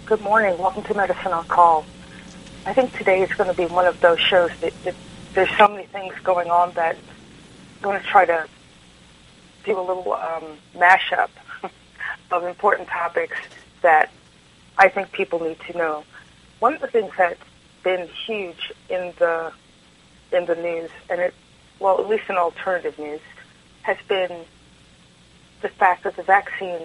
Good morning. Welcome to Medicine on Call. I think today is going to be one of those shows that there's so many things going on that I'm going to try to do a little mashup of important topics that I think people need to know. One of the things that's been huge in the news, and at least in alternative news, has been the fact that the vaccines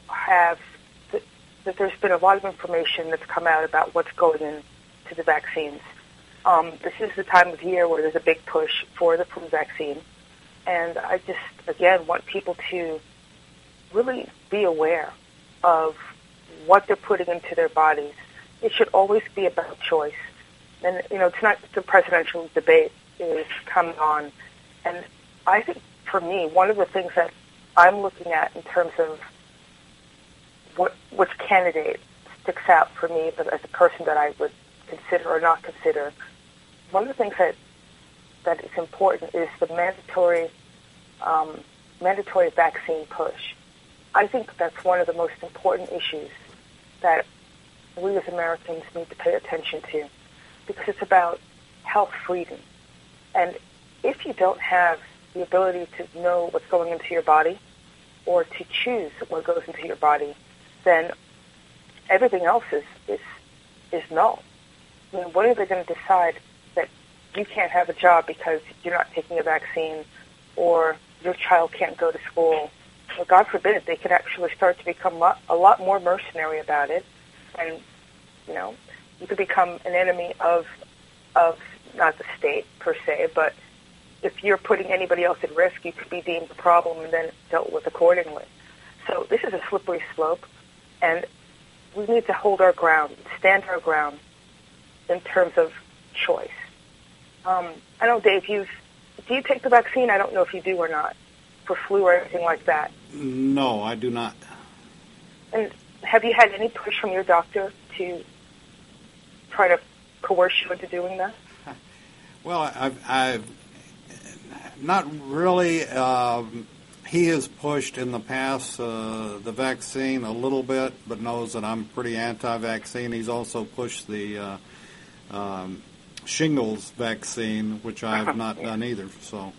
that there's been a lot of information that's come out about what's going into the vaccines. This is the time of year where there's a big push for the flu vaccine, and I just, again, want people to really be aware of what they're putting into their bodies. It should always be about choice. And, tonight the presidential debate is coming on, and I think, for me, one of the things that I'm looking at in terms of which candidate sticks out for me as a person that I would consider or not consider, one of the things that is important is the mandatory vaccine push. I think that's one of the most important issues that we as Americans need to pay attention to, because it's about health freedom. And if you don't have the ability to know what's going into your body or to choose what goes into your body, then everything else is null. I mean, when are they going to decide that you can't have a job because you're not taking a vaccine, or your child can't go to school? Well, God forbid, they could actually start to become a lot more mercenary about it, and you could become an enemy of not the state per se, but if you're putting anybody else at risk, you could be deemed a problem and then dealt with accordingly. So this is a slippery slope, and we need to hold our ground, stand our ground in terms of choice. I know, Dave, do you take the vaccine? I don't know if you do or not, for flu or anything like that. No, I do not. And have you had any push from your doctor to try to coerce you into doing that? Well, I've not really. He has pushed in the past the vaccine a little bit, but knows that I'm pretty anti-vaccine. He's also pushed the shingles vaccine, which I have not done either. So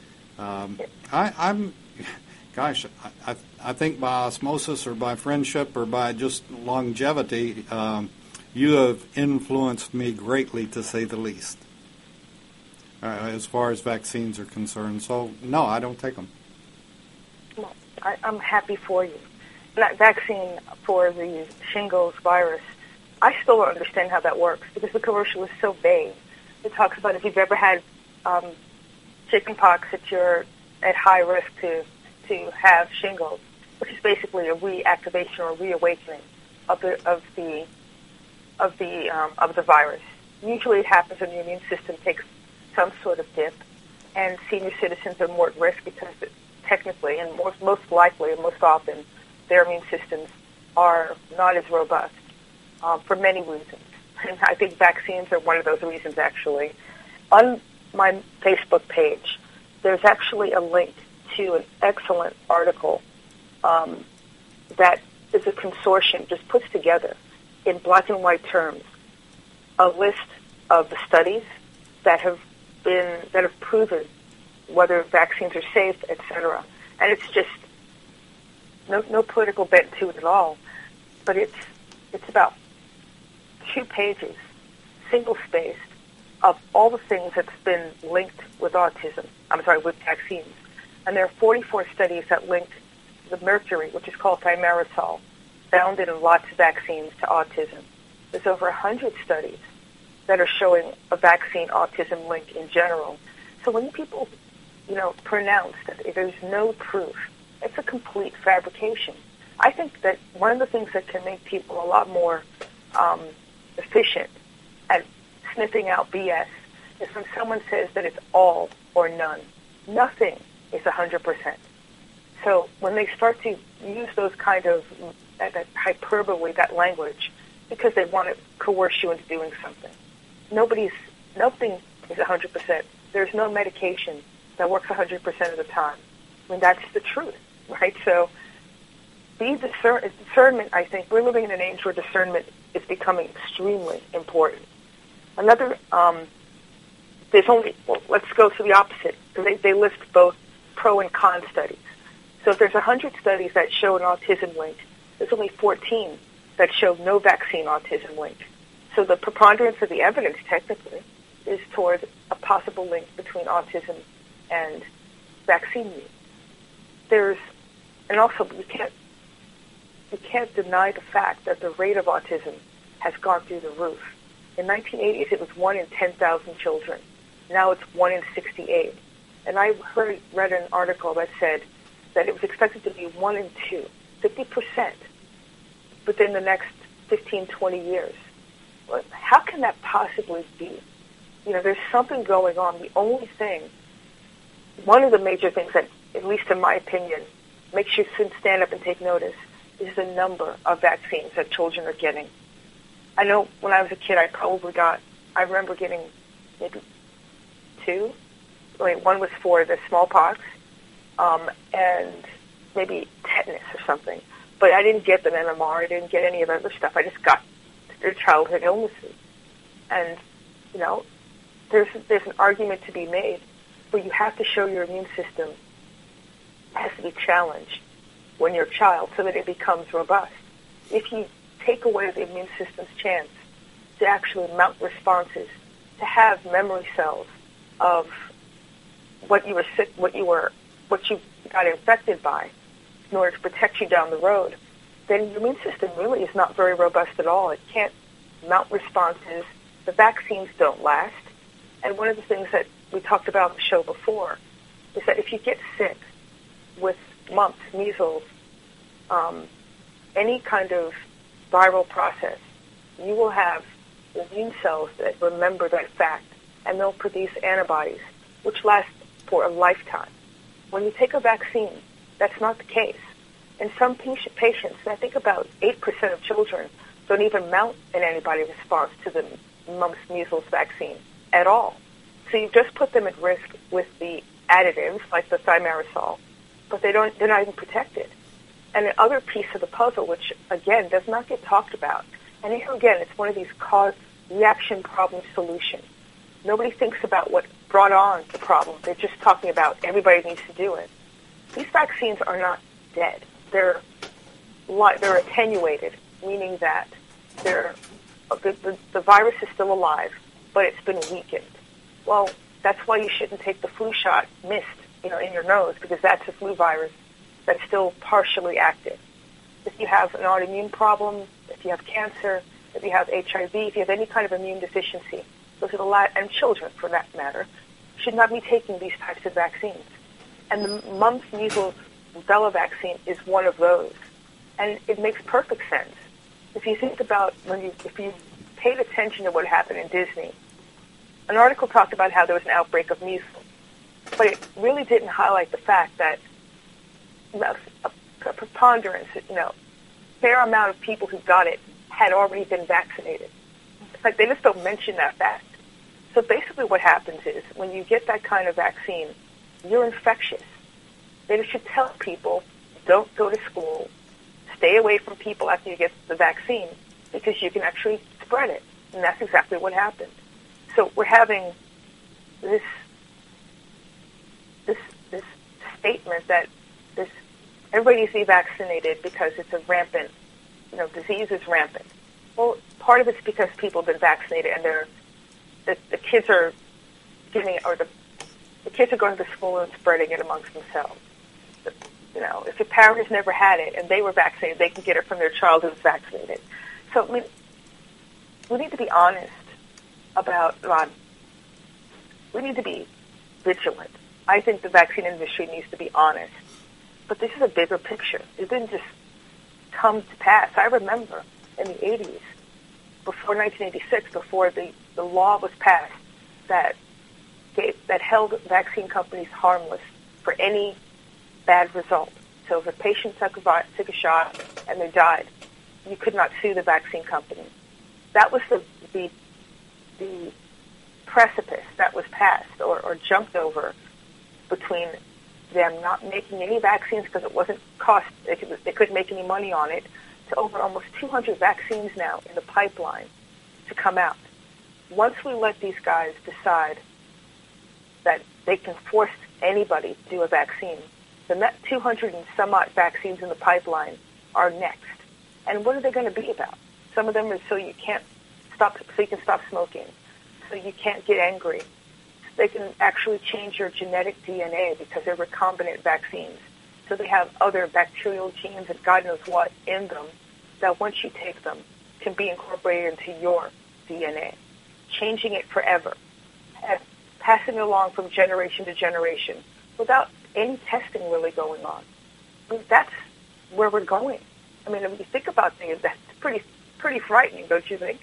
I think by osmosis or by friendship or by just longevity, you have influenced me greatly, to say the least, as far as vaccines are concerned. So, no, I don't take them. Well, I'm happy for you. That vaccine for the shingles virus, I still don't understand how that works, because the commercial is so vague. It talks about if you've ever had chicken pox, that you're at high risk to have shingles, which is basically a reactivation or reawakening of the virus. Usually, it happens when your immune system takes some sort of dip, and senior citizens are more at risk because technically, and most likely and most often, their immune systems are not as robust for many reasons. And I think vaccines are one of those reasons, actually. On my Facebook page, there's actually a link to an excellent article that is a consortium just puts together in black and white terms a list of the studies that have proven whether vaccines are safe, etc. And it's just no political bent to it at all, but it's about 2 pages, single-spaced, of all the things that's been linked with with vaccines. And there are 44 studies that linked the mercury, which is called thimerosal, found in lots of vaccines, to autism. There's over 100 studies that are showing a vaccine-autism link in general. So when people, pronounce that there's no proof, it's a complete fabrication. I think that one of the things that can make people a lot more efficient at sniffing out BS is when someone says that it's all or none. Nothing is 100%. So when they start to use those kind of that hyperbole, that language, because they want to coerce you into doing something, nothing is 100%. There's no medication that works 100% of the time. I mean, that's the truth, right? So discernment, I think, we're living in an age where discernment is becoming extremely important. Another, let's go to the opposite, because they list both pro and con studies. So if there's 100 studies that show an autism link, there's only 14 that show no vaccine autism link. So the preponderance of the evidence, technically, is toward a possible link between autism and vaccine use. And also you can't deny the fact that the rate of autism has gone through the roof. In 1980s, it was 1 in 10,000 children. Now it's 1 in 68. And I read an article that said that it was expected to be 1 in 2, 50% within the next 15, 20 years. Well, how can that possibly be? There's something going on. One of the major things that, at least in my opinion, makes you stand up and take notice is the number of vaccines that children are getting. I know when I was a kid, I remember getting maybe 2. One was for the smallpox, and maybe tetanus or something. But I didn't get the MMR. I didn't get any of the other stuff. I just got their childhood illnesses. And, there's an argument to be made where you have to show your immune system has to be challenged when you're a child so that it becomes robust. If you take away the immune system's chance to actually mount responses, to have memory cells of what you got infected by in order to protect you down the road, then your immune system really is not very robust at all. It can't mount responses. The vaccines don't last. And one of the things that we talked about on the show before is that if you get sick with mumps, measles, any kind of viral process, you will have immune cells that remember that fact, and they'll produce antibodies, which last for a lifetime. When you take a vaccine, that's not the case. In some patients, I think about 8% of children don't even mount an antibody response to the mumps, measles vaccine at all. So you just put them at risk with the additives, like the thimerosal, but they're not even protected. And the other piece of the puzzle, which, again, does not get talked about, and here again, it's one of these cause-reaction problem solution. Nobody thinks about what brought on the problem. They're just talking about everybody needs to do it. These vaccines are not dead. They're attenuated, meaning that the virus is still alive, but it's been weakened. Well, that's why you shouldn't take the flu shot mist, in your nose, because that's a flu virus that's still partially active. If you have an autoimmune problem, if you have cancer, if you have HIV, if you have any kind of immune deficiency, those are and children for that matter, should not be taking these types of vaccines. And the mumps, measles, rubella vaccine is one of those. And it makes perfect sense. If you think about if you paid attention to what happened in Disney, an article talked about how there was an outbreak of measles, but it really didn't highlight the fact that a preponderance, fair amount of people who got it had already been vaccinated. It's like they just don't mention that fact. So basically what happens is when you get that kind of vaccine, you're infectious. They should tell people, don't go to school, stay away from people after you get the vaccine, because you can actually spread it. And that's exactly what happened. So we're having this statement that everybody needs to be vaccinated because it's a rampant, disease is rampant. Well, part of it's because people have been vaccinated and the kids are the kids are going to school and spreading it amongst themselves. If your parent has never had it and they were vaccinated, they can get it from their child who's vaccinated. So, we need to be honest about, we need to be vigilant. I think the vaccine industry needs to be honest. But this is a bigger picture. It didn't just come to pass. I remember in the 80s, before 1986, before the law was passed that held vaccine companies harmless for any bad result. So if a patient took a shot and they died, you could not sue the vaccine company. That was the precipice that was passed or jumped over between them not making any vaccines because it wasn't cost, they couldn't make any money on it, to over almost 200 vaccines now in the pipeline to come out. Once we let these guys decide that they can force anybody to do a vaccine, then that 200 and some odd vaccines in the pipeline are next. And what are they going to be about? Some of them are so you can stop smoking, so you can't get angry. They can actually change your genetic DNA because they're recombinant vaccines. So they have other bacterial genes and God knows what in them that once you take them can be incorporated into your DNA, changing it forever, and passing it along from generation to generation without any testing really going on. I mean, that's where we're going. I mean, when you think about things, that's pretty frightening, don't you think?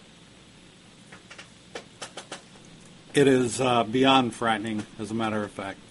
It is beyond frightening, as a matter of fact.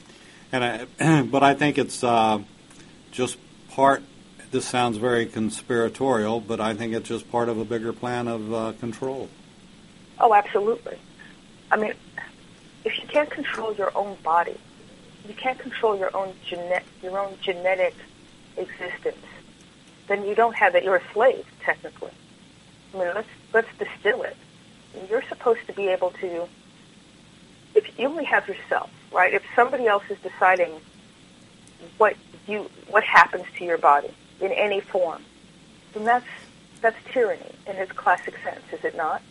But I think it's just part. This sounds very conspiratorial, but I think it's just part of a bigger plan of control. Oh, absolutely. I mean, if you can't control your own body, you can't control your own genetic existence, then you don't have it. You're a slave, technically. I mean, let's distill it. You're supposed to be able to. If you only have yourself, right? If somebody else is deciding what happens to your body in any form, then that's tyranny in its classic sense, is it not?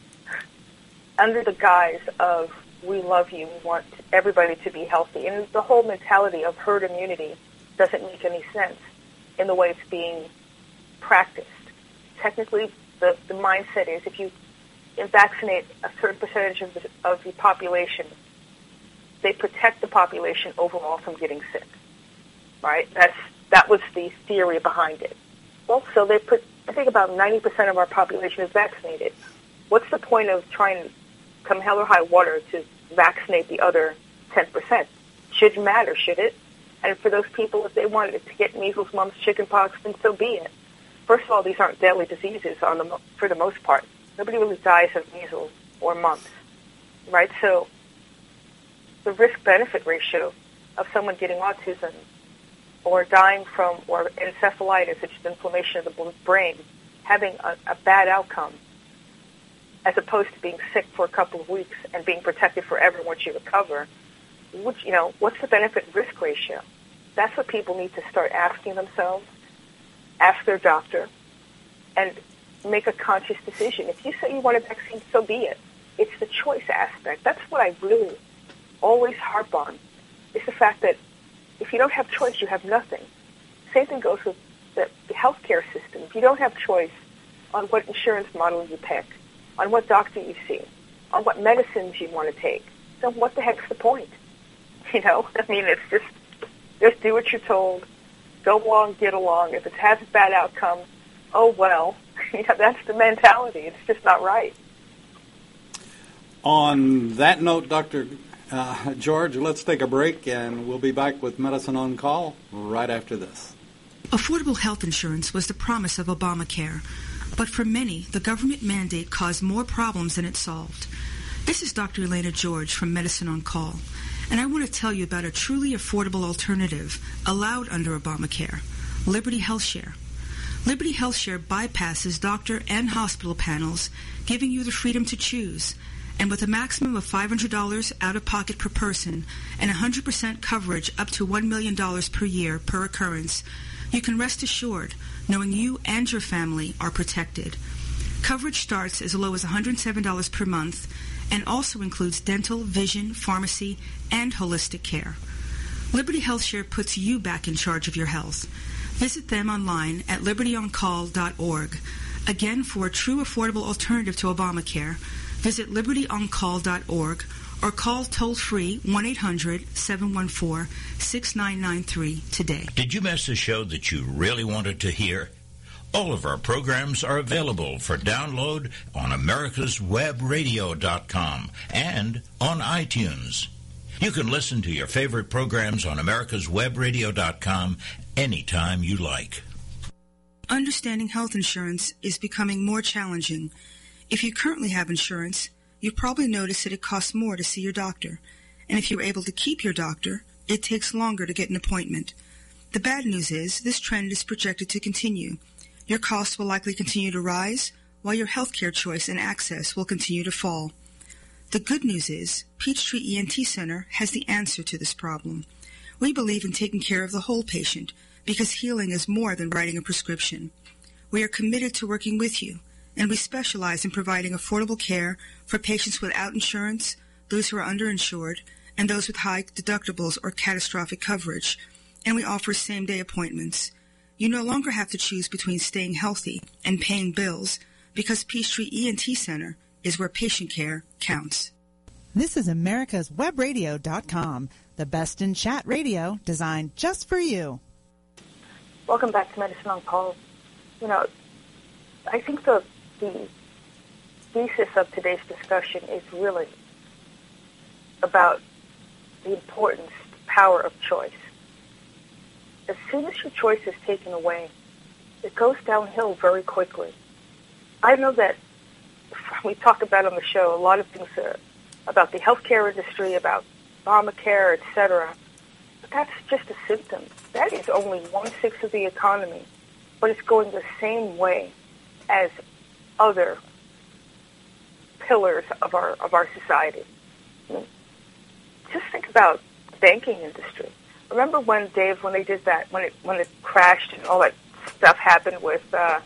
Under the guise of we love you, we want everybody to be healthy, and the whole mentality of herd immunity doesn't make any sense in the way it's being practiced. Technically, the mindset is if you vaccinate a certain percentage of the population, they protect the population overall from getting sick, right? That was the theory behind it. Well, so I think about 90% of our population is vaccinated. What's the point of trying to come hell or high water to vaccinate the other 10%? Shouldn't matter, should it? And for those people, if they wanted to get measles, mumps, chickenpox, then so be it. First of all, these aren't deadly diseases for the most part. Nobody really dies of measles or mumps, right? So the risk-benefit ratio of someone getting autism or dying from or encephalitis, which is inflammation of the brain, having a bad outcome, as opposed to being sick for a couple of weeks and being protected forever once you recover, what's the benefit-risk ratio? That's what people need to start asking themselves, ask their doctor, and make a conscious decision. If you say you want a vaccine, so be it. It's the choice aspect. That's what I really always harp on, is the fact that if you don't have choice, you have nothing. Same thing goes with the healthcare system. If you don't have choice on what insurance model you pick, on what doctor you see, on what medicines you want to take, then what the heck's the point? I mean, it's just do what you're told, go along, get along. If it has a bad outcome, oh well. That's the mentality. It's just not right. On that note, Dr. George, let's take a break, and we'll be back with Medicine on Call right after this. Affordable health insurance was the promise of Obamacare, but for many, the government mandate caused more problems than it solved. This is Dr. Elena George from Medicine on Call, and I want to tell you about a truly affordable alternative allowed under Obamacare, Liberty HealthShare. Liberty HealthShare bypasses doctor and hospital panels, giving you the freedom to choose. And with a maximum of $500 out-of-pocket per person and 100% coverage up to $1 million per year per occurrence, you can rest assured knowing you and your family are protected. Coverage starts as low as $107 per month and also includes dental, vision, pharmacy, and holistic care. Liberty HealthShare puts you back in charge of your health. Visit them online at libertyoncall.org. Again, for a true affordable alternative to Obamacare, visit libertyoncall.org or call toll-free 1-800-714-6993 today. Did you miss a show that you really wanted to hear? All of our programs are available for download on americaswebradio.com and on iTunes. You can listen to your favorite programs on americaswebradio.com anytime you like. Understanding health insurance is becoming more challenging. If you currently have insurance, you probably notice that it costs more to see your doctor. And if you're able to keep your doctor, it takes longer to get an appointment. The bad news is this trend is projected to continue. Your costs will likely continue to rise, while your healthcare choice and access will continue to fall. The good news is Peachtree ENT Center has the answer to this problem. We believe in taking care of the whole patient because healing is more than writing a prescription. We are committed to working with you, and we specialize in providing affordable care for patients without insurance, those who are underinsured, and those with high deductibles or catastrophic coverage, and we offer same-day appointments. You no longer have to choose between staying healthy and paying bills because Peachtree ENT Center is where patient care counts. This is americaswebradio.com, the best in chat radio designed just for you. Welcome back to Medicine on Call. I think the thesis of today's discussion is really about the importance, power of choice. As soon as your choice is taken away, it goes downhill very quickly. I know that we talk about on the show a lot of things about the healthcare industry, about Obamacare, etc. But that's just a symptom. That is only 1/6 of the economy, but it's going the same way as other pillars of our society. Just think about the banking industry. Remember when they did that, when it crashed and all that stuff happened with, where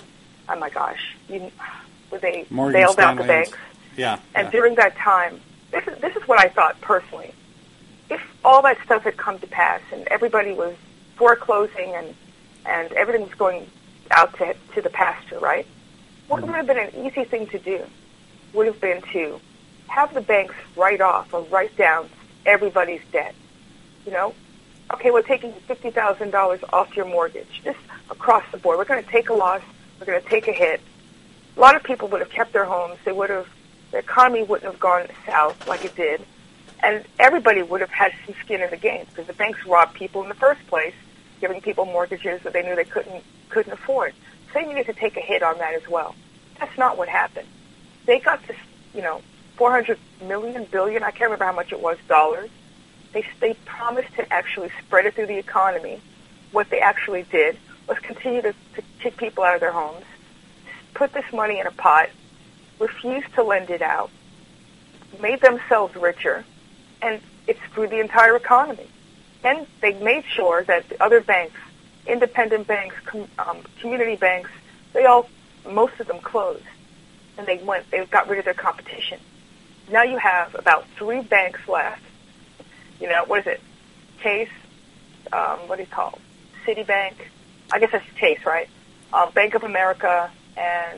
they Morgan bailed out Stanley the banks. Yeah. And during that time, this is what I thought personally. If all that stuff had come to pass and everybody was foreclosing and everything was going out to the pasture, right? What would have been an easy thing to do would have been to have the banks write off or write down everybody's debt. Okay, we're taking $50,000 off your mortgage, just across the board. We're going to take a loss. We're going to take a hit. A lot of people would have kept their homes. The economy wouldn't have gone south like it did. And everybody would have had some skin in the game because the banks robbed people in the first place, giving people mortgages that they knew they couldn't afford. So they needed to take a hit on that as well. That's not what happened. They got this, $400 billion, I can't remember how much it was, dollars. They promised to actually spread it through the economy. What they actually did was continue to kick people out of their homes, put this money in a pot, refused to lend it out, made themselves richer, and it screwed the entire economy. And they made sure that the other banks, independent banks, community banks, most of them closed. And they got rid of their competition. Now you have about 3 banks left. What is it? Chase, what do you call it? Citibank. I guess that's Chase, right? Bank of America and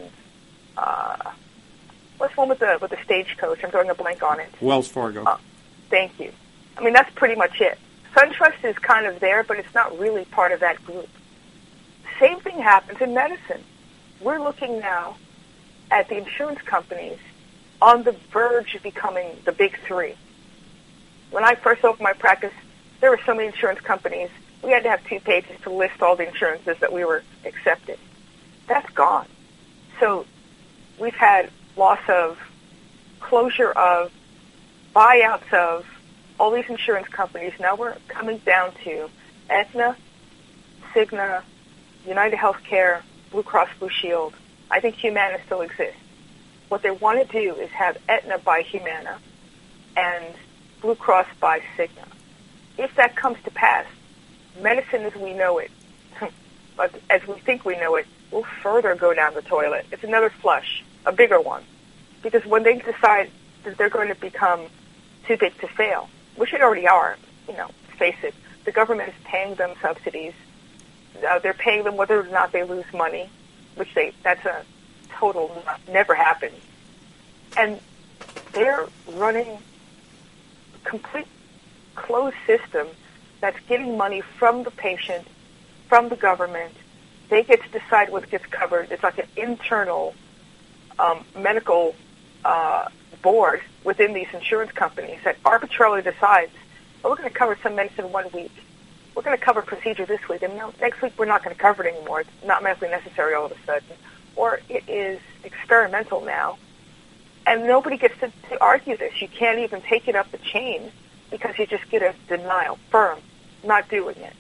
what's one with the Stagecoach? I'm throwing a blank on it. Wells Fargo. Thank you. I mean, that's pretty much it. SunTrust is kind of there, but it's not really part of that group. Same thing happens in medicine. We're looking now at the insurance companies on the verge of becoming the big 3. When I first opened my practice, there were so many insurance companies, we had to have 2 pages to list all the insurances that we were accepted. That's gone. So we've had loss of, closure of, buyouts of all these insurance companies. Now we're coming down to Aetna, Cigna, United Healthcare, Blue Cross Blue Shield. I think Humana still exists. What they want to do is have Aetna buy Humana and Blue Cross buy Cigna. If that comes to pass, medicine as we know it, but as we think we know it, will further go down the toilet. It's another flush, a bigger one. Because when they decide that they're going to become too big to fail, which they already are, face it, the government is paying them subsidies. They're paying them whether or not they lose money, that's a total never happens. And they're running a complete closed system that's getting money from the patient, from the government. They get to decide what gets covered. It's like an internal medical board within these insurance companies that arbitrarily decides, we're going to cover some medicine 1 week. We're going to cover procedure this week, and next week we're not going to cover it anymore. It's not medically necessary all of a sudden. Or it is experimental now. And nobody gets to argue this. You can't even take it up the chain because you just get a denial, firm, not doing it.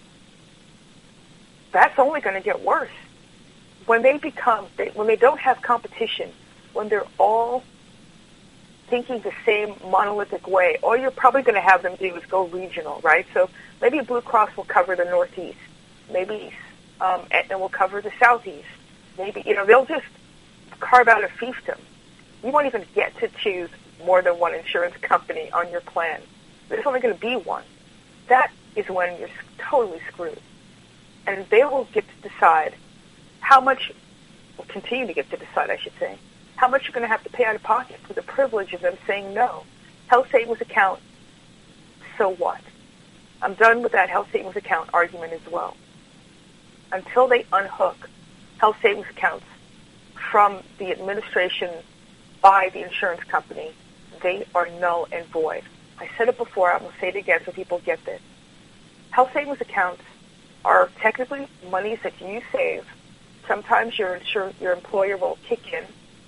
That's only going to get worse. When they don't have competition, when they're all thinking the same monolithic way, all you're probably going to have them do is go regional, right? So maybe Blue Cross will cover the Northeast. Maybe Aetna will cover the Southeast. Maybe, they'll just carve out a fiefdom. You won't even get to choose more than one insurance company on your plan. There's only going to be one. That is when you're totally screwed. And they will get to decide will continue to get to decide, I should say, how much you're going to have to pay out of pocket for the privilege of them saying no. Health savings account, so what? I'm done with that health savings account argument as well. Until they unhook health savings accounts from the administration by the insurance company, they are null and void. I said it before, I'm going to say it again so people get this. Health savings accounts are technically monies that you save. Sometimes your employer will kick in,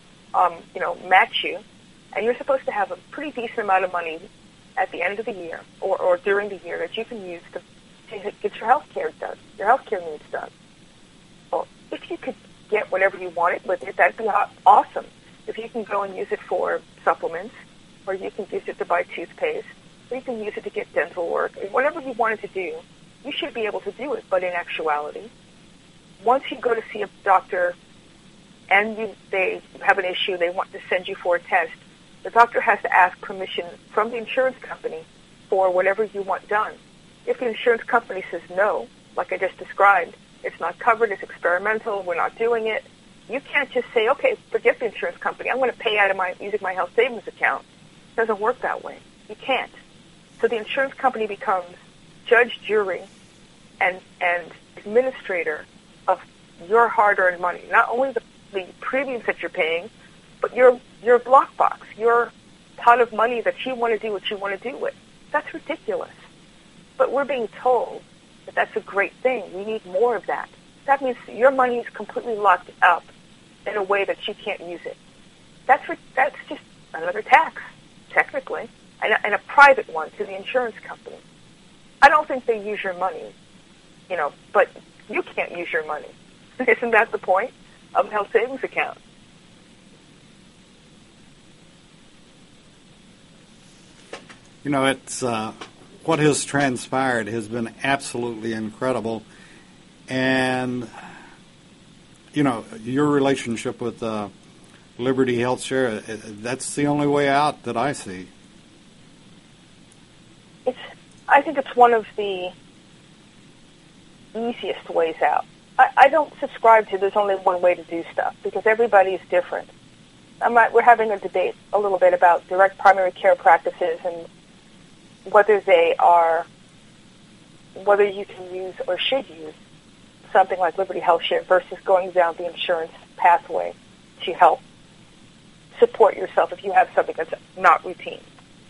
match you, and you're supposed to have a pretty decent amount of money at the end of the year or during the year that you can use to get your health care done, your health care needs done. Well, if you could get whatever you wanted with it, that'd be awesome. If you can go and use it for supplements, or you can use it to buy toothpaste, or you can use it to get dental work, whatever you wanted to do, you should be able to do it. But in actuality, once you go to see a doctor and they have an issue, they want to send you for a test, the doctor has to ask permission from the insurance company for whatever you want done. If the insurance company says no, like I just described, it's not covered, it's experimental, we're not doing it, you can't just say, okay, forget the insurance company, I'm going to pay out of using my health savings account. It doesn't work that way. You can't. So the insurance company becomes judge, jury, and administrator of your hard-earned money. Not only the premiums that you're paying, but your block box, your pot of money that you want to do what you want to do with. That's ridiculous. But we're being told that that's a great thing. We need more of that. That means your money is completely locked up in a way that you can't use it. That's just another tax, technically, and a private one to the insurance company. I don't think they use your money, but you can't use your money. Isn't that the point of a health savings account? It's what has transpired has been absolutely incredible. And, your relationship with Liberty Health Share, that's the only way out that I see. I think it's one of the easiest ways out. I don't subscribe to there's only one way to do stuff because everybody is different. We're having a debate a little bit about direct primary care practices and whether you can use or should use something like Liberty Health Share versus going down the insurance pathway to help support yourself if you have something that's not routine.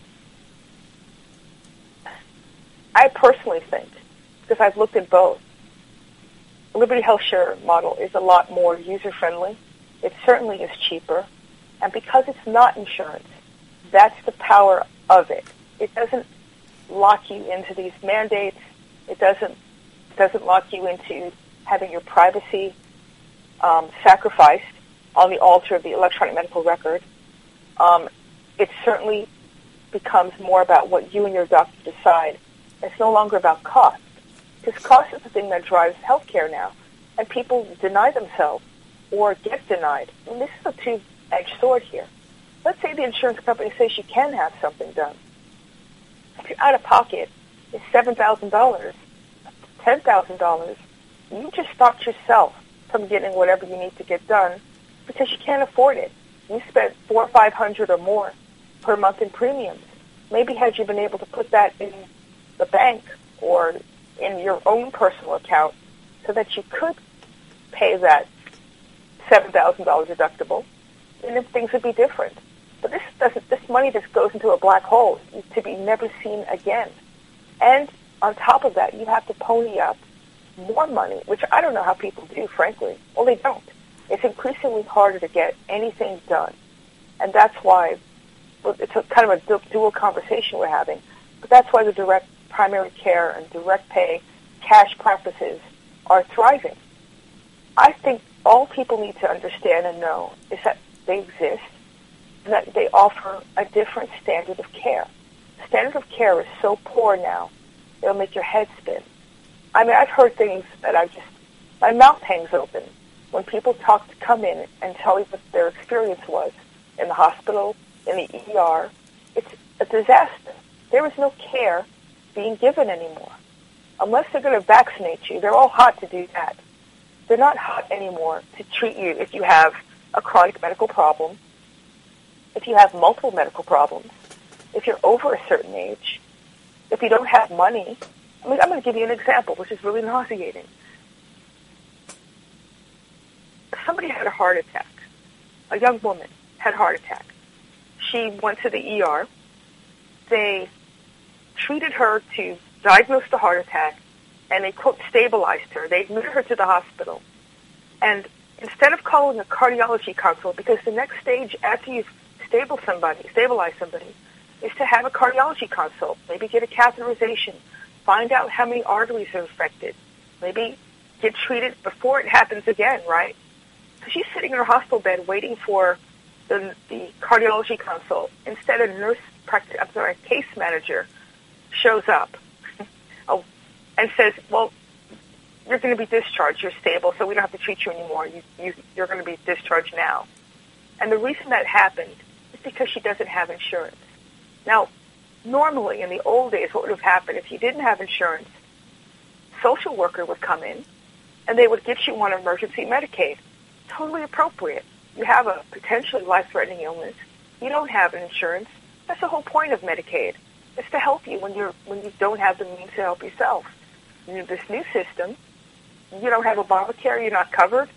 I personally think, because I've looked at both, Liberty Health Share model is a lot more user-friendly. It certainly is cheaper. And because it's not insurance, that's the power of it. It doesn't lock you into these mandates. It doesn't lock you into having your privacy sacrificed on the altar of the electronic medical record. It certainly becomes more about what you and your doctor decide. It's no longer about cost, because cost is the thing that drives healthcare now, and people deny themselves or get denied. And this is a two-edged sword here. Let's say the insurance company says you can have something done. If your out-of-pocket is $7,000, $10,000, you just stopped yourself from getting whatever you need to get done because you can't afford it. You spent $400 or $500 or more per month in premiums. Maybe had you been able to put that in the bank or in your own personal account so that you could pay that $7,000 deductible, and if things would be different. But this money just goes into a black hole to be never seen again. And on top of that, you have to pony up more money, which I don't know how people do, frankly. Well, they don't. It's increasingly harder to get anything done. And that's why it's kind of a dual conversation we're having. But that's why the direct primary care and direct pay cash practices are thriving. I think all people need to understand and know is that they exist and that they offer a different standard of care. The standard of care is so poor now, it'll make your head spin. I mean, I've heard things that my mouth hangs open when people come in and tell you what their experience was in the hospital, in the ER. It's a disaster. There is no care being given anymore. Unless they're going to vaccinate you, they're all hot to do that. They're not hot anymore to treat you if you have a chronic medical problem, if you have multiple medical problems, if you're over a certain age, if you don't have money. I mean, I'm going to give you an example, which is really nauseating. Somebody had a heart attack. A young woman had a heart attack. She went to the ER. They treated her to diagnose the heart attack, and they, quote, stabilized her. They admitted her to the hospital. And instead of calling a cardiology consult, because the next stage after you've stabilized somebody, is to have a cardiology consult, maybe get a catheterization, find out how many arteries are affected, maybe get treated before it happens again, right? So she's sitting in her hospital bed waiting for the cardiology consult. Instead, a case manager shows up and says, well, you're going to be discharged. You're stable, so we don't have to treat you anymore. You're going to be discharged now. And the reason that happened is because she doesn't have insurance. Now, normally in the old days, what would have happened if you didn't have insurance? Social worker would come in, and they would get you on emergency Medicaid. Totally appropriate. You have a potentially life-threatening illness. You don't have an insurance. That's the whole point of Medicaid. It's to help you when you don't have the means to help yourself. This new system, you don't have Obamacare, you're not covered.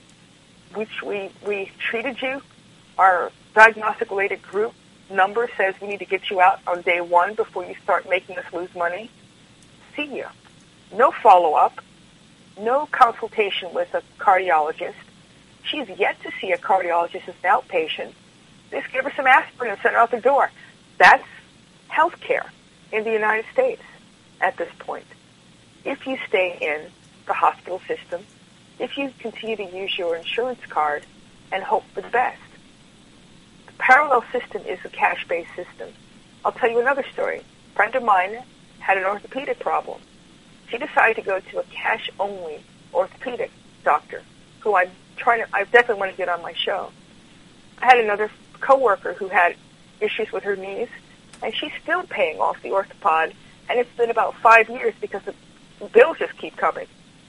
We treated you. Our diagnostic-related group number says we need to get you out on day one before you start making us lose money. See you. No follow-up. No consultation with a cardiologist. She's yet to see a cardiologist as an outpatient. Just give her some aspirin and send her out the door. That's health care in the United States at this point. If you stay in the hospital system, if you continue to use your insurance card and hope for the best. The parallel system is a cash-based system. I'll tell you another story. A friend of mine had an orthopedic problem. She decided to go to a cash-only orthopedic doctor, who I definitely want to get on my show. I had another coworker who had issues with her knees, and she's still paying off the orthopod, and it's been about 5 years because the bills just keep coming.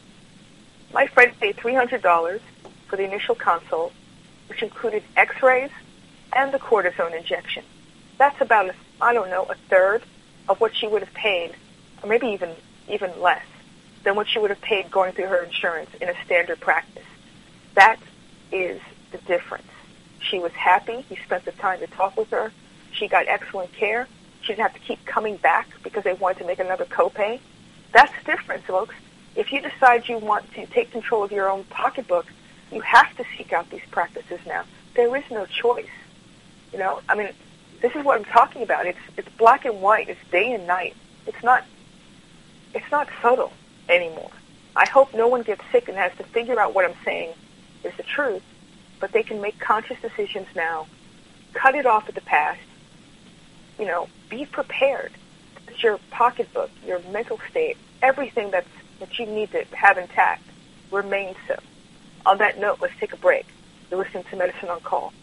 My friend paid $300 for the initial consult, which included x-rays and the cortisone injection. That's about, a third of what she would have paid, or maybe even less than what she would have paid going through her insurance in a standard practice. That is the difference. She was happy. He spent the time to talk with her. She got excellent care. She didn't have to keep coming back because they wanted to make another copay. That's the difference, folks. If you decide you want to take control of your own pocketbook, you have to seek out these practices now. There is no choice. This is what I'm talking about. It's black and white. It's day and night. It's not subtle anymore. I hope no one gets sick and has to figure out what I'm saying is the truth, but they can make conscious decisions now. Cut it off at the past. Be prepared that your pocketbook, your mental state, everything that you need to have intact remains so. On that note, let's take a break. You're listening to Medicine on Call.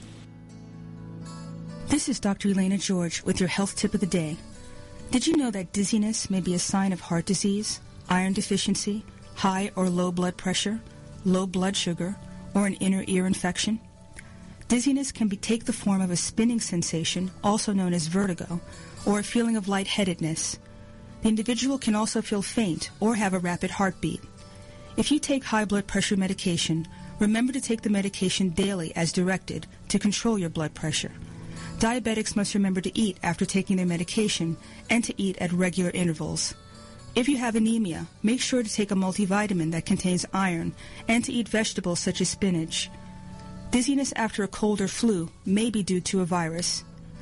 This is Dr. Elena George with your health tip of the day. Did you know that dizziness may be a sign of heart disease, iron deficiency, high or low blood pressure, low blood sugar, or an inner ear infection? Dizziness can take the form of a spinning sensation, also known as vertigo, or a feeling of lightheadedness. The individual can also feel faint or have a rapid heartbeat. If you take high blood pressure medication, remember to take the medication daily as directed to control your blood pressure. Diabetics must remember to eat after taking their medication and to eat at regular intervals. If you have anemia, make sure to take a multivitamin that contains iron and to eat vegetables such as spinach. Dizziness after a cold or flu may be due to a virus.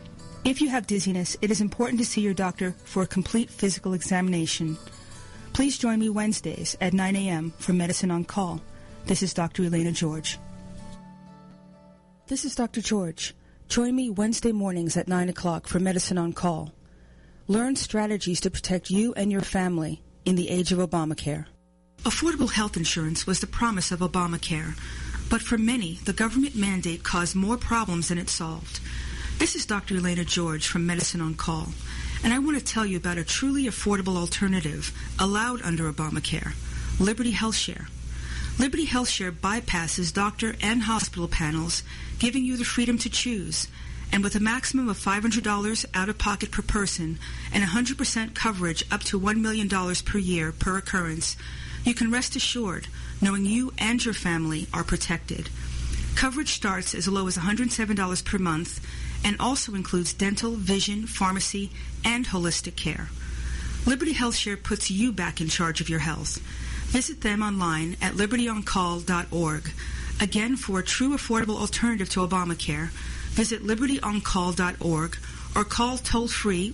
If you have dizziness, it is important to see your doctor for a complete physical examination. Please join me Wednesdays at 9 a.m. for Medicine on Call. This is Dr. Elena George. This is Dr. George. Join me Wednesday mornings at 9 o'clock for Medicine on Call. Learn strategies to protect you and your family in the age of Obamacare. Affordable health insurance was the promise of Obamacare, but for many, the government mandate caused more problems than it solved. This is Dr. Elena George from Medicine on Call, and I want to tell you about a truly affordable alternative allowed under Obamacare, Liberty HealthShare. Liberty HealthShare bypasses doctor and hospital panels, giving you the freedom to choose. And with a maximum of $500 out-of-pocket per person and 100% coverage up to $1 million per year per occurrence, you can rest assured knowing you and your family are protected. Coverage starts as low as $107 per month and also includes dental, vision, pharmacy, and holistic care. Liberty HealthShare puts you back in charge of your health. Visit them online at libertyoncall.org. Again, for a true affordable alternative to Obamacare, visit libertyoncall.org or call toll-free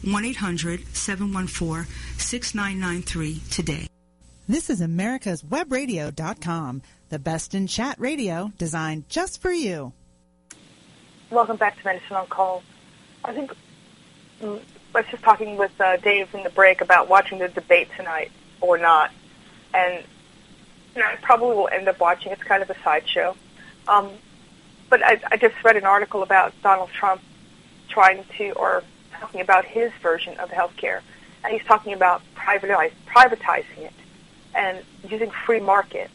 1-800-714-6993 today. This is americaswebradio.com, the best in chat radio designed just for you. Welcome back to Medicine on Call. I think I was just talking with Dave in the break about watching the debate tonight or not. And I probably will end up watching. It's kind of a sideshow. But I just read an article about Donald Trump talking about his version of healthcare. And he's talking about privatizing it and using free market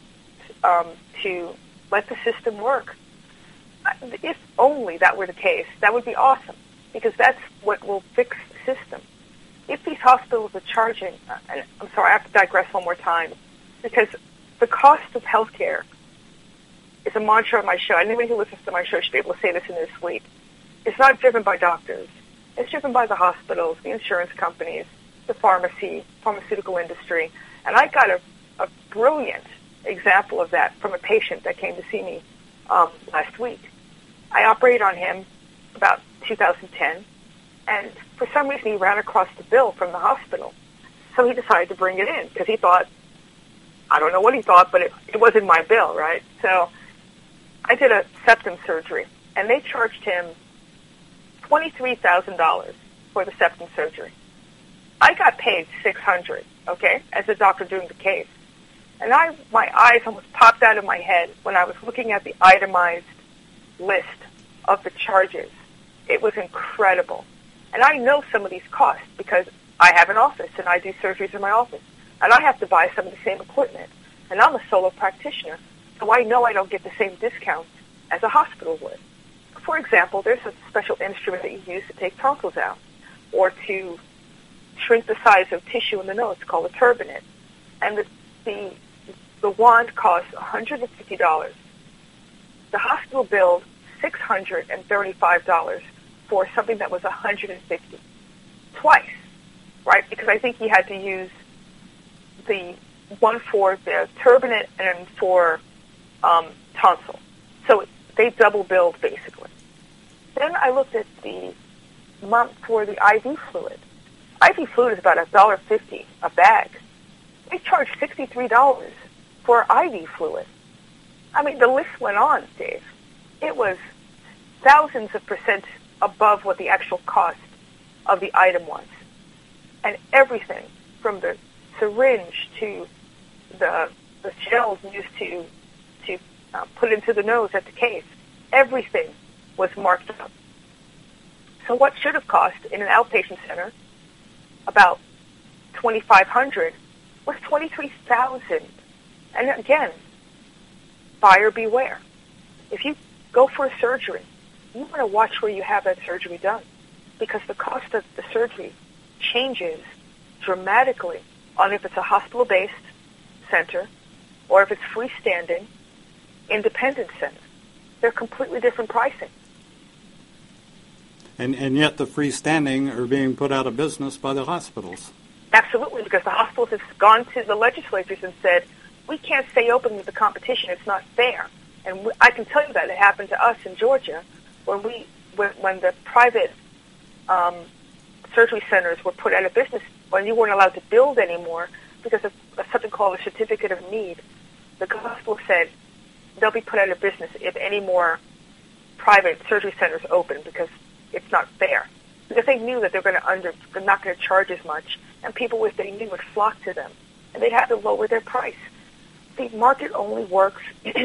to let the system work. If only that were the case, that would be awesome, because that's what will fix the system. If these hospitals are charging, and I'm sorry, I have to digress one more time, because the cost of healthcare is a mantra on my show. Anybody who listens to my show should be able to say this in their sleep. It's not driven by doctors. It's driven by the hospitals, the insurance companies, the pharmaceutical industry. And I got a brilliant example of that from a patient that came to see me last week. I operated on him about 2010, and for some reason he ran across the bill from the hospital. So he decided to bring it in because he thought, I don't know what he thought, but it wasn't my bill, right? So I did a septum surgery, and they charged him $23,000 for the septum surgery. I got paid $600, okay, as a doctor doing the case. And my eyes almost popped out of my head when I was looking at the itemized list of the charges. It was incredible. And I know some of these costs because I have an office and I do surgeries in my office. And I have to buy some of the same equipment. And I'm a solo practitioner, so I know I don't get the same discounts as a hospital would. For example, there's a special instrument that you use to take tonsils out or to shrink the size of tissue in the nose. It's called a turbinate. And the wand costs $150. The hospital billed $635 for something that was $150. Twice, right? Because I think he had to use the one for the turbinate and for tonsil. So they double billed, basically. Then I looked at the month for the IV fluid. IV fluid is about $1.50 a bag. They charged $63 for IV fluid. I mean, the list went on, Dave. It was thousands of percent above what the actual cost of the item was. And everything from the syringe to the gels used to put into the nose at the case, everything was marked up. So what should have cost in an outpatient center about $2,500 was $23,000. And again, buyer beware. If you go for a surgery, you want to watch where you have that surgery done, because the cost of the surgery changes dramatically on if it's a hospital-based center or if it's freestanding, independent center. They're completely different pricing. And yet the freestanding are being put out of business by the hospitals. Absolutely, because the hospitals have gone to the legislatures and said, we can't stay open with the competition. It's not fair. And I can tell you that it happened to us in Georgia when the private surgery centers were put out of business when you weren't allowed to build anymore because of something called a certificate of need. The hospital said they'll be put out of business if any more private surgery centers open because it's not fair. Because they knew that they're not going to charge as much, and people, if they knew, would flock to them, and they'd have to lower their price. The market only works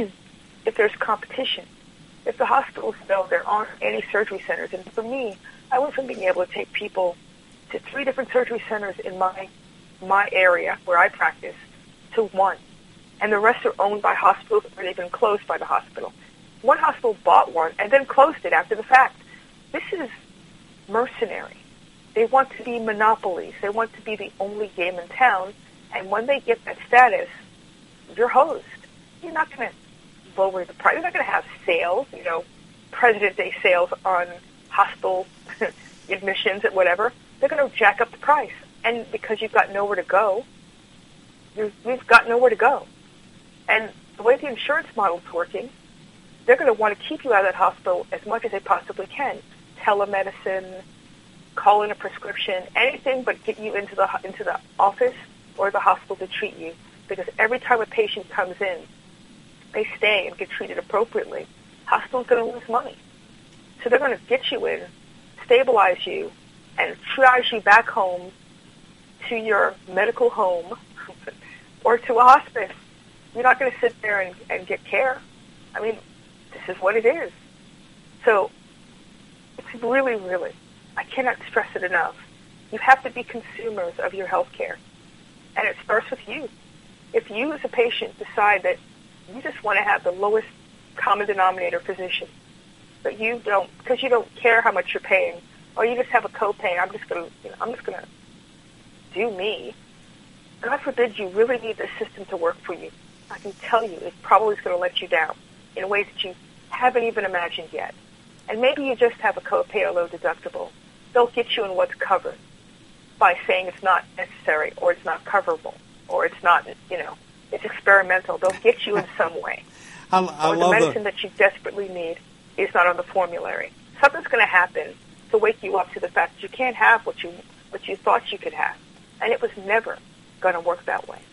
if there's competition. If the hospitals know there aren't any surgery centers, and for me, I went from being able to take people to 3 different surgery centers in my area where I practice to 1, and the rest are owned by hospitals or they've been closed by the hospital. One hospital bought one and then closed it after the fact. This is mercenary. They want to be monopolies. They want to be the only game in town, and when they get that status, you're hosed. You're not going to lower the price. You're not going to have sales, President's Day sales on hospital admissions and whatever. They're going to jack up the price. And because you've got nowhere to go, we've got nowhere to go. And the way the insurance model is working, they're going to want to keep you out of that hospital as much as they possibly can. Telemedicine, call in a prescription, anything but get you into the office or the hospital to treat you. Because every time a patient comes in, they stay and get treated appropriately. Hospital's going to lose money. So they're going to get you in, stabilize you, and triage you back home to your medical home or to a hospice. You're not going to sit there and get care. I mean, this is what it is. So it's really, really, I cannot stress it enough. You have to be consumers of your health care. And it starts with you. If you as a patient decide that you just want to have the lowest common denominator physician, but you don't, because you don't care how much you're paying, or you just have a copay, I'm just going to do me. God forbid you really need this system to work for you. I can tell you it probably is going to let you down in ways that you haven't even imagined yet. And maybe you just have a copay or low deductible. They'll get you in what's covered by saying it's not necessary or it's not coverable or it's not, it's experimental. They'll get you in some way. I or the medicine that you desperately need is not on the formulary. Something's going to happen to wake you up to the fact that you can't have what you thought you could have. And it was never going to work that way.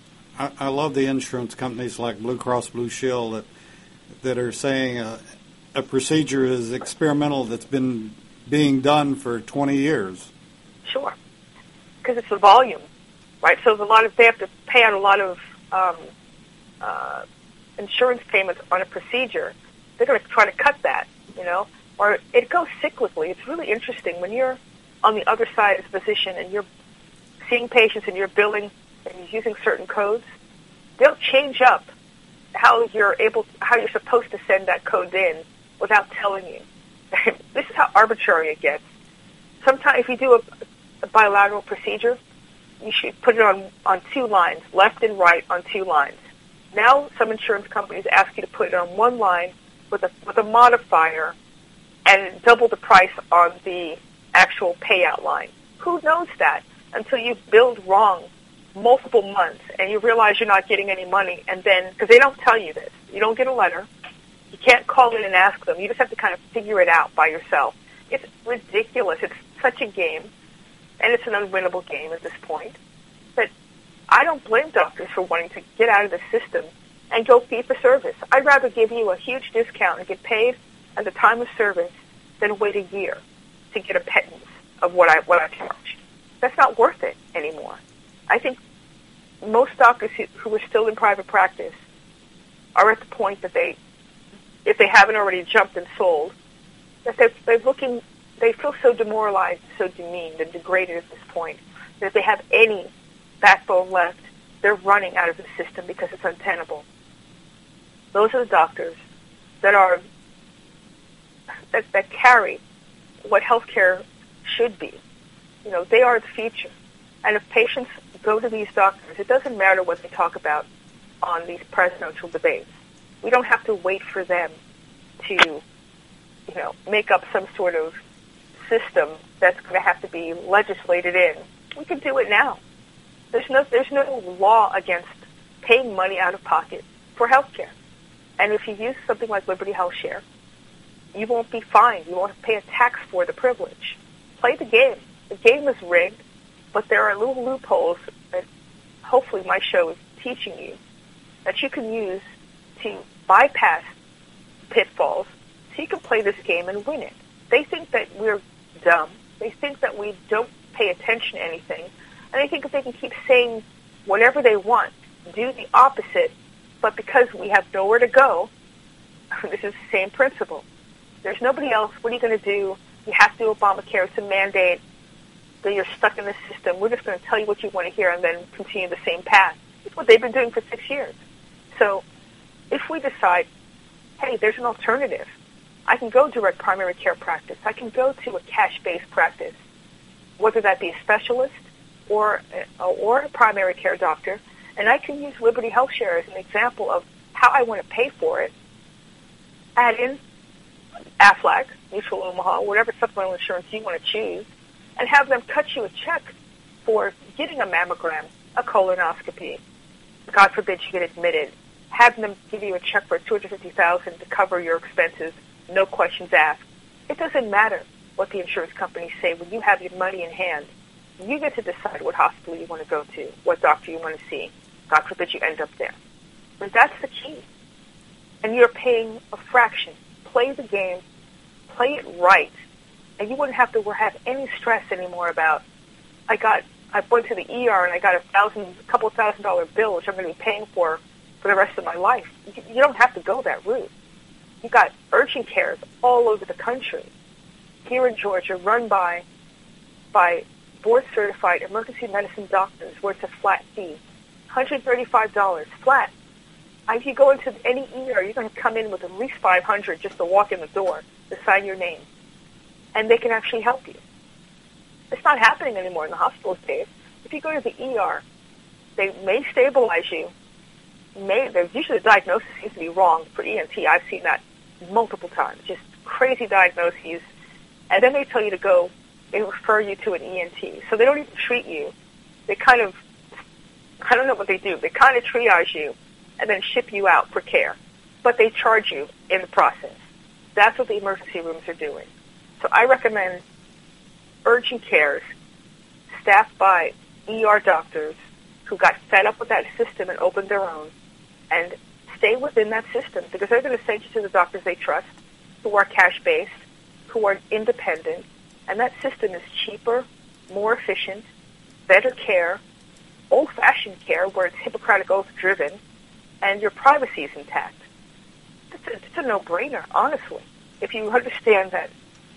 I love the insurance companies like Blue Cross Blue Shield that are saying a procedure is experimental that's been being done for 20 years. Sure, because it's the volume, right? So they have to pay out a lot of insurance payments on a procedure. They're going to try to cut that, or it goes cyclically. It's really interesting when you're on the other side as a physician and you're seeing patients and you're billing and you're using certain codes. They'll change up how you're supposed to send that code in without telling you. This is how arbitrary it gets. Sometimes if you do a bilateral procedure, you should put it on 2 lines, left and right on 2 lines. Now some insurance companies ask you to put it on 1 line with a modifier and double the price on the actual payout line. Who knows that until you billed wrong multiple months and you realize you're not getting any money, and then, because they don't tell you this, you don't get a letter, you can't call in and ask them, you just have to kind of figure it out by yourself. It's ridiculous. It's such a game, and it's an unwinnable game at this point. But I don't blame doctors for wanting to get out of the system and go fee for service. I'd rather give you a huge discount and get paid at the time of service than wait a year to get a pittance of what I charge. That's not worth it anymore. I think most doctors who are still in private practice are at the point that if they haven't already jumped and sold, that they feel so demoralized, so demeaned and degraded at this point that if they have any backbone left, they're running out of the system because it's untenable. Those are the doctors that carry what healthcare should be. They are the future. And if patients go to these doctors, it doesn't matter what they talk about on these presidential debates. We don't have to wait for them to, make up some sort of system that's going to have to be legislated in. We can do it now. There's no law against paying money out of pocket for health care. And if you use something like Liberty Health Share, you won't be fined. You won't pay a tax for the privilege. Play the game. The game is rigged, but there are little loopholes that hopefully my show is teaching you that you can use to bypass pitfalls so you can play this game and win it. They think that we're dumb. They think that we don't pay attention to anything. And they think if they can keep saying whatever they want, do the opposite, but because we have nowhere to go, this is the same principle. There's nobody else. What are you going to do? You have to do Obamacare. It's a mandate. That you're stuck in the system. We're just going to tell you what you want to hear and then continue the same path. It's what they've been doing for 6 years. So if we decide, hey, there's an alternative, I can go direct primary care practice. I can go to a cash-based practice, whether that be a specialist or a primary care doctor, and I can use Liberty HealthShare as an example of how I want to pay for it. Add in Aflac, Mutual Omaha, whatever supplemental insurance you want to choose, and have them cut you a check for getting a mammogram, a colonoscopy. God forbid you get admitted. Have them give you a check for $250,000 to cover your expenses, no questions asked. It doesn't matter what the insurance companies say. When you have your money in hand, you get to decide what hospital you want to go to, what doctor you want to see. God forbid you end up there. But that's the key. And you're paying a fraction. Play the game. Play it right. And you wouldn't have to have any stress anymore about, I went to the ER and I got a couple $1,000 bill, which I'm going to be paying for the rest of my life. You don't have to go that route. You've got urgent cares all over the country. Here in Georgia, run by board-certified emergency medicine doctors, where it's a flat fee, $135 flat. If you go into any ER, you're going to come in with at least $500 just to walk in the door to sign your name. And they can actually help you. It's not happening anymore in the hospital days. If you go to the ER, they may stabilize you. Usually the diagnosis seems to be wrong for ENT. I've seen that multiple times, just crazy diagnoses. And then they tell you to go, they refer you to an ENT. So they don't even treat you. They kind of, I don't know what they do. They kind of triage you and then ship you out for care. But they charge you in the process. That's what the emergency rooms are doing. So I recommend urgent cares staffed by ER doctors who got fed up with that system and opened their own, and stay within that system, because they're going to send you to the doctors they trust, who are cash-based, who are independent, and that system is cheaper, more efficient, better care, old-fashioned care where it's Hippocratic Oath-driven, and your privacy is intact. It's a no-brainer, honestly. If you understand that,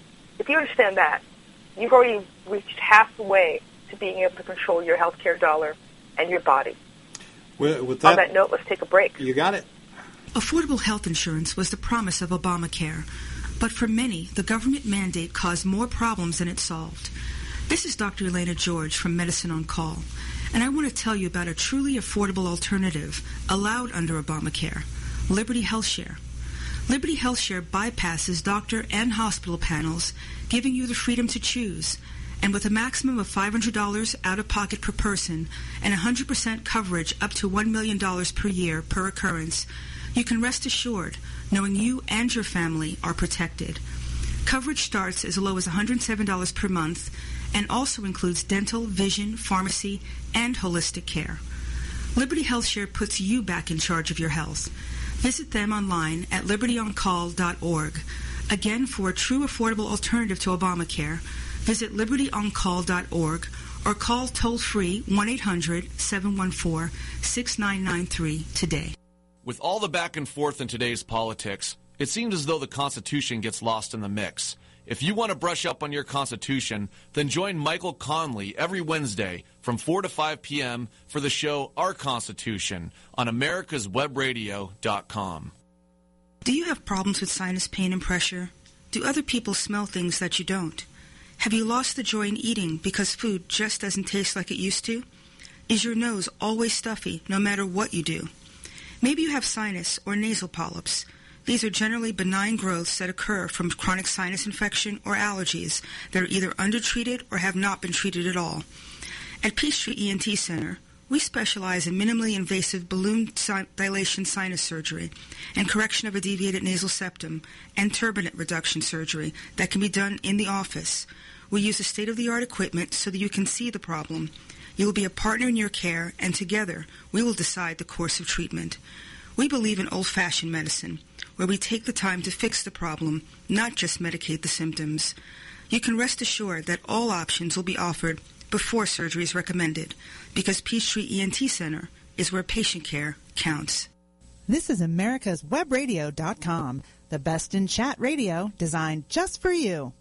you've already reached halfway to being able to control your healthcare dollar and your body. With that, on that note, let's take a break. You got it. Affordable health insurance was the promise of Obamacare, but for many, the government mandate caused more problems than it solved. This is Dr. Elena George from Medicine on Call, and I want to tell you about a truly affordable alternative allowed under Obamacare, Liberty HealthShare. Liberty HealthShare bypasses doctor and hospital panels, giving you the freedom to choose. And with a maximum of $500 out-of-pocket per person and 100% coverage up to $1 million per year per occurrence, you can rest assured knowing you and your family are protected. Coverage starts as low as $107 per month and also includes dental, vision, pharmacy, and holistic care. Liberty HealthShare puts you back in charge of your health. Visit them online at libertyoncall.org. Again, for a true affordable alternative to Obamacare, visit libertyoncall.org or call toll-free 1-800-714-6993 today. With all the back and forth in today's politics, it seems as though the Constitution gets lost in the mix. If you want to brush up on your Constitution, then join Michael Conley every Wednesday from 4 to 5 p.m. for the show Our Constitution on americaswebradio.com. Do you have problems with sinus pain and pressure? Do other people smell things that you don't? Have you lost the joy in eating because food just doesn't taste like it used to? Is your nose always stuffy no matter what you do? Maybe you have sinus or nasal polyps. These are generally benign growths that occur from chronic sinus infection or allergies that are either undertreated or have not been treated at all. At Peachtree ENT Center, we specialize in minimally invasive balloon dilation sinus surgery and correction of a deviated nasal septum and turbinate reduction surgery that can be done in the office. We use the state-of-the-art equipment so that you can see the problem. You will be a partner in your care, and together we will decide the course of treatment. We believe in old-fashioned medicine, where we take the time to fix the problem, not just medicate the symptoms. You can rest assured that all options will be offered before surgery is recommended, because Peachtree ENT Center is where patient care counts. This is America's Webradio.com, the best in chat radio designed just for you.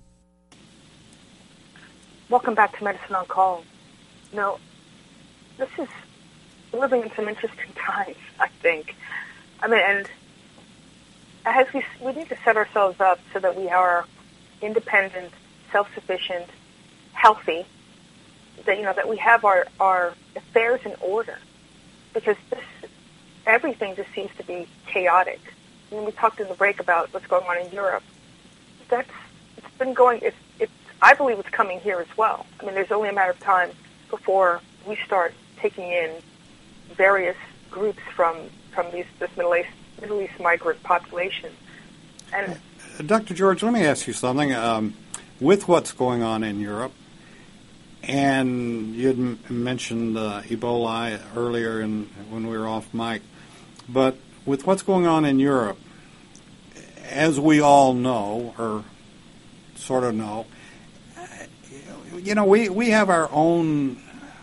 Welcome back to Medicine on Call. No, this is living in some interesting times, I think. I mean, and as we need to set ourselves up so that we are independent, self-sufficient, healthy, that we have our affairs in order, because everything just seems to be chaotic. I mean, we talked in the break about what's going on in Europe. It's been going. I believe it's coming here as well. I mean, there's only a matter of time before we start taking in various groups from this Middle East migrant population. And Dr. George, let me ask you something. With what's going on in Europe, and you had mentioned Ebola earlier when we were off mic, but with what's going on in Europe, as we all know, or sort of know, we have our own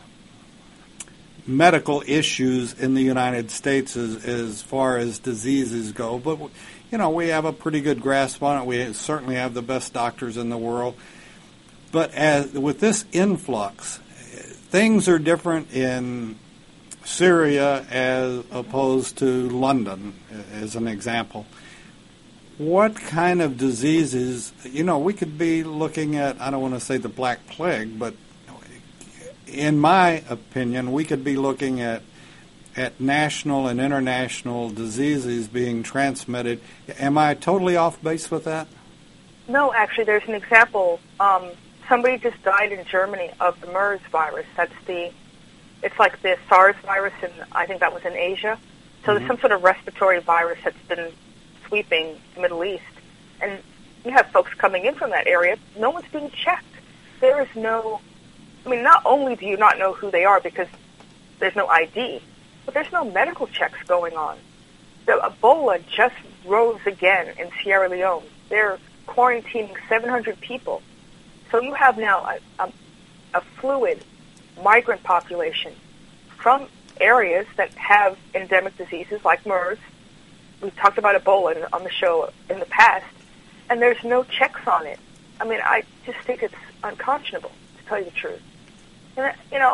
medical issues in the United States as far as diseases go, but we have a pretty good grasp on it. We certainly have the best doctors in the world. But with this influx, things are different in Syria as opposed to London, as an example. What kind of diseases, we could be looking at, I don't want to say the Black Plague, but in my opinion, we could be looking at national and international diseases being transmitted. Am I totally off base with that? No, actually, there's an example. Somebody just died in Germany of the MERS virus. It's like the SARS virus, and I think that was in Asia. So there's some sort of respiratory virus that's been sweeping the Middle East. And you have folks coming in from that area. No one's being checked. There is not only do you not know who they are because there's no ID, but there's no medical checks going on. The Ebola just rose again in Sierra Leone. They're quarantining 700 people. So you have now a fluid migrant population from areas that have endemic diseases like MERS. We've talked about Ebola on the show in the past, and there's no checks on it. I mean, I just think it's unconscionable, to tell you the truth. And,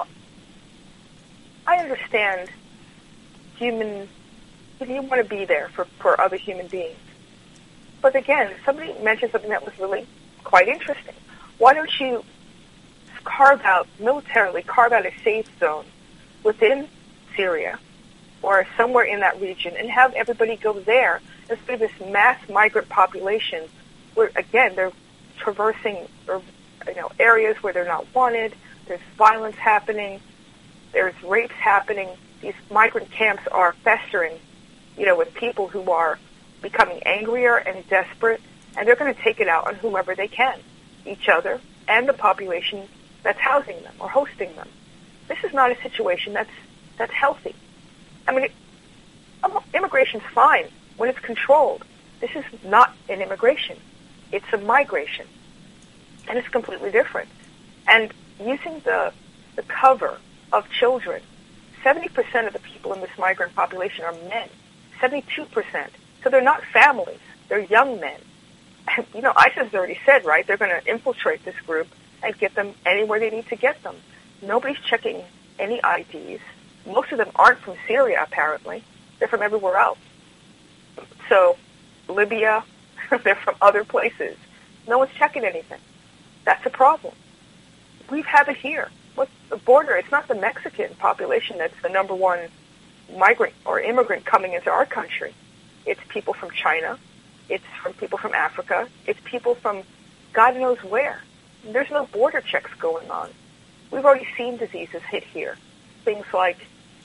I understand you want to be there for other human beings. But again, somebody mentioned something that was really quite interesting. Why don't you carve out a safe zone within Syria or somewhere in that region and have everybody go there instead of this mass migrant population where, again, they're traversing areas where they're not wanted. There's violence happening. There's rapes happening. These migrant camps are festering, with people who are becoming angrier and desperate, and they're going to take it out on whomever they can, each other and the population that's housing them or hosting them. This is not a situation that's healthy. I mean, immigration's fine when it's controlled. This is not an immigration. It's a migration, and it's completely different. And using the cover of children, 70% of the people in this migrant population are men, 72%. So they're not families. They're young men. And, ISIS has already said, right, they're going to infiltrate this group and get them anywhere they need to get them. Nobody's checking any IDs. Most of them aren't from Syria, apparently. They're from everywhere else. So, Libya, they're from other places. No one's checking anything. That's a problem. We have it here. What's the border? It's not the Mexican population that's the number one migrant or immigrant coming into our country. It's people from China. It's from people from Africa. It's people from God knows where. There's no border checks going on. We've already seen diseases hit here. Things like,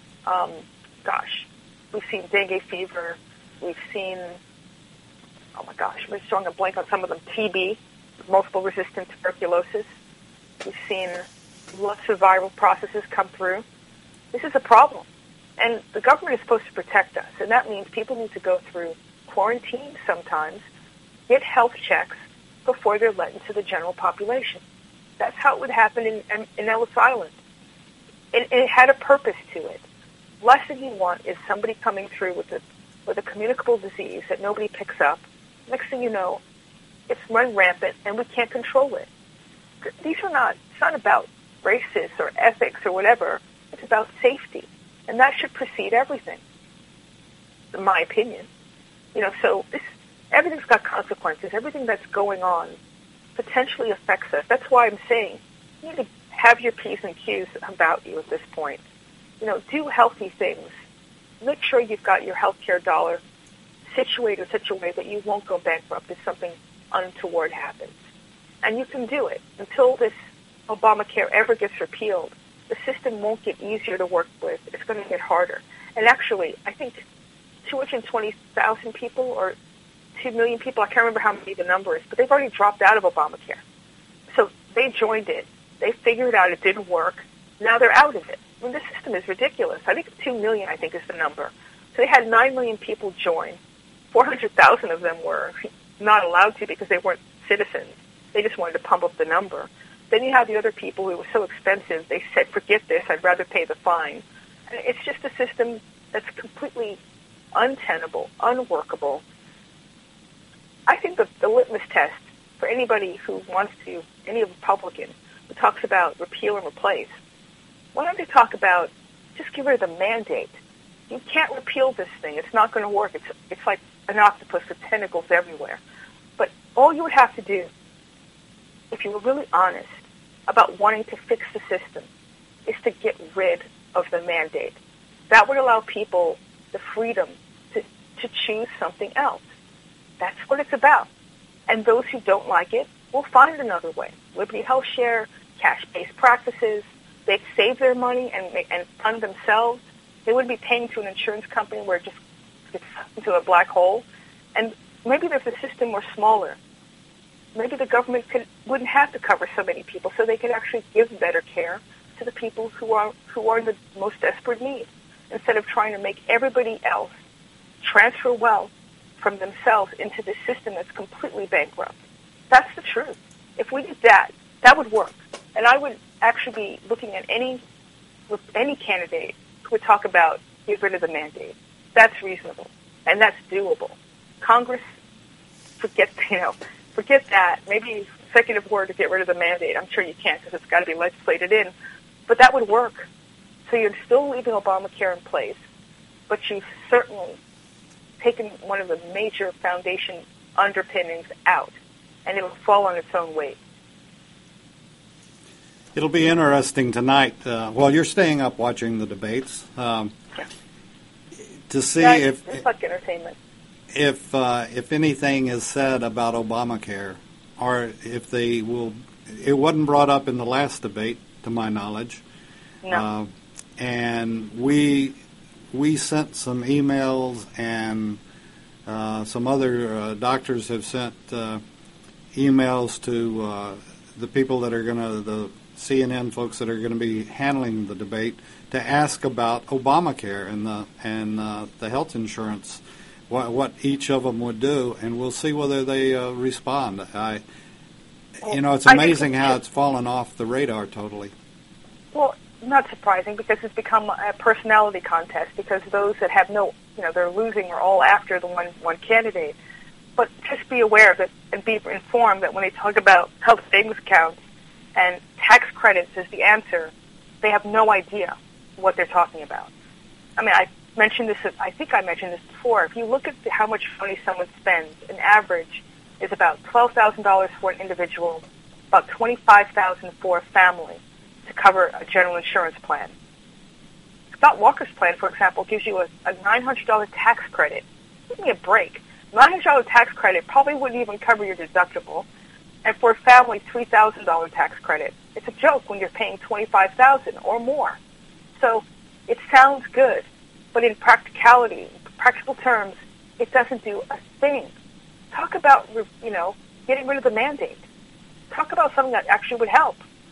we've seen dengue fever. We've seen, we're drawing a blank on some of them, TB, multiple resistant tuberculosis. We've seen lots of viral processes come through. This is a problem. And the government is supposed to protect us, and that means people need to go through quarantine sometimes, get health checks before they're let into the general population. That's how it would happen in Ellis Island. It had a purpose to it. Last thing you want is somebody coming through with a communicable disease that nobody picks up. Next thing you know, it's run rampant, and we can't control it. It's not about races or ethics or whatever. It's about safety. And that should precede everything, in my opinion. So everything's got consequences. Everything that's going on potentially affects us. That's why I'm saying you need to have your P's and Q's about you at this point. Do healthy things. Make sure you've got your healthcare dollar situated in such a way that you won't go bankrupt if something untoward happens. And you can do it. Until this Obamacare ever gets repealed, the system won't get easier to work with. It's going to get harder. And actually, I think 220,000 people or 2 million people, I can't remember how many the number is, but they've already dropped out of Obamacare. So they joined it. They figured out it didn't work. Now they're out of it. I mean, this system is ridiculous. I think 2 million, is the number. So they had 9 million people join. 400,000 of them were not allowed to because they weren't citizens. They just wanted to pump up the number. Then you have the other people who were so expensive, they said, forget this, I'd rather pay the fine. And it's just a system that's completely untenable, unworkable. I think the litmus test for anybody who wants to, any Republican who talks about repeal and replace, why don't they talk about just get rid of the mandate? You can't repeal this thing. It's not going to work. It's like an octopus with tentacles everywhere. But all you would have to do, if you were really honest about wanting to fix the system, is to get rid of the mandate. That would allow people the freedom to choose something else. That's what it's about. And those who don't like it will find another way. Liberty Health Share, cash-based practices, they'd save their money and fund themselves. They wouldn't be paying to an insurance company where it just gets sucked into a black hole. And maybe if the system were smaller, maybe the government wouldn't have to cover so many people, so they could actually give better care to the people who are in the most desperate need, instead of trying to make everybody else transfer wealth from themselves into this system that's completely bankrupt. That's the truth. If we did that, that would work. And I would actually be looking at any candidate who would talk about get rid of the mandate. That's reasonable, and that's doable. Congress, forget that. Maybe executive order to get rid of the mandate. I'm sure you can't because it's got to be legislated in. But that would work. So you're still leaving Obamacare in place, but you've certainly taken one of the major foundation underpinnings out, and it will fall on its own weight. It'll be interesting tonight. You're staying up watching the debates to see it's like entertainment. If anything is said about Obamacare, or if they will. It wasn't brought up in the last debate, to my knowledge. No. And we sent some emails, and some other doctors have sent emails to the people that are the CNN folks that are going to be handling the debate to ask about Obamacare and the health insurance, what each of them would do, and we'll see whether they respond. It's amazing how it's fallen off the radar totally. Well, not surprising, because it's become a personality contest, because those that have they're losing are all after the one candidate. But just be aware of it and be informed that when they talk about health savings accounts and tax credits as the answer, they have no idea what they're talking about. I mean, I think I mentioned this before. If you look at how much money someone spends, an average is about $12,000 for an individual, about $25,000 for a family to cover a general insurance plan. Scott Walker's plan, for example, gives you a $900 tax credit. Give me a break. $900 tax credit probably wouldn't even cover your deductible. And for a family, $3,000 tax credit. It's a joke when you're paying $25,000 or more. So it sounds good, but in practicality, practical terms, it doesn't do a thing. Talk about, getting rid of the mandate. Talk about something that actually would help.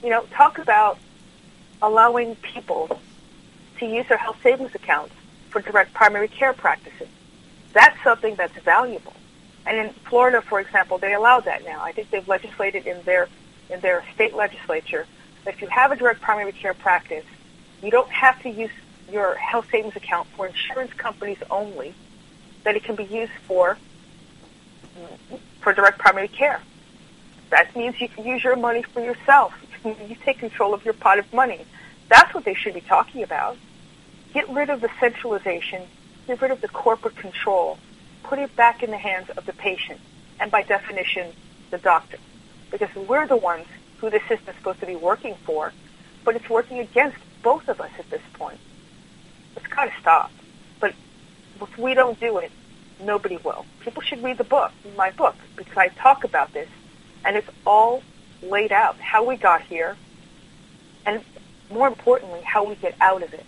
talk about allowing people to use their health savings accounts for direct primary care practices. That's something that's valuable. And in Florida, for example, they allow that now. I think they've legislated in their state legislature that if you have a direct primary care practice, you don't have to use your health savings account for insurance companies only, that it can be used for direct primary care. That means you can use your money for yourself. You take control of your pot of money. That's what they should be talking about. Get rid of the centralization, get rid of the corporate control, put it back in the hands of the patient, and by definition, the doctor. Because we're the ones who the system is supposed to be working for, but it's working against both of us at this point. It's got to stop. But if we don't do it, nobody will. People should read the book, my book, because I talk about this, and it's all laid out, how we got here, and more importantly, how we get out of it.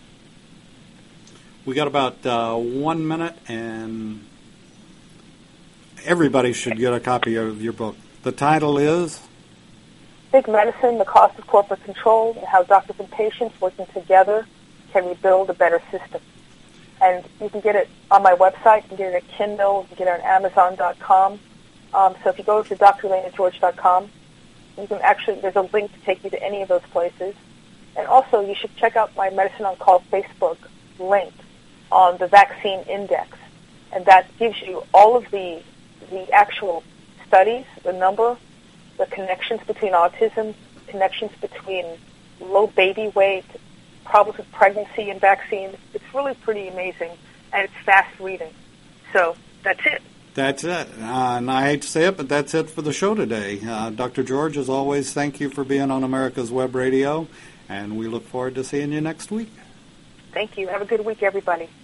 We got about 1 minute, and everybody should get a copy of your book. The title is? Big Medicine, The Cost of Corporate Control, and How Doctors and Patients Working Together Can Rebuild a Better System. And you can get it on my website. You can get it at Kindle. You can get it on Amazon.com. So if you go to drelenageorge.com, you can actually, there's a link to take you to any of those places. And also, you should check out my Medicine on Call Facebook link on the vaccine index. And that gives you all of the actual studies, the number, the connections between autism, connections between low baby weight, problems with pregnancy and vaccines. It's really pretty amazing, and it's fast reading. So that's it. That's it. And I hate to say it, but that's it for the show today. Dr. George, as always, thank you for being on America's Web Radio, and we look forward to seeing you next week. Thank you. Have a good week, everybody.